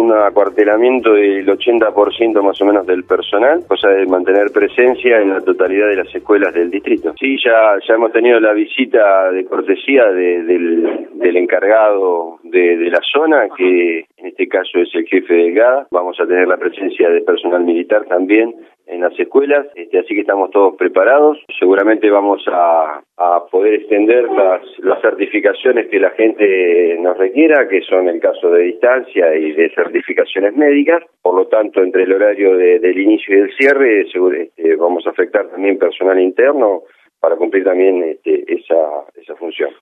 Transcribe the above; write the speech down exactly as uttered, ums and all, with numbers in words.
un acuartelamiento del ochenta por ciento más o menos del personal, cosa de mantener presencia en la totalidad de las escuelas del distrito. Sí, ya ya hemos tenido la visita de cortesía de, del, del encargado de, de la zona, que en este caso es el jefe de GADA. Vamos a tener la presencia de personal militar también en las escuelas, este, así que estamos todos preparados. Seguramente vamos a, a poder extender las, las certificaciones que la gente nos requiera, que son el caso de distancia y de certificaciones médicas. Por lo tanto, entre el horario de, del inicio y del cierre, seguro, este, vamos a afectar también personal interno para cumplir también este, esa, esa función.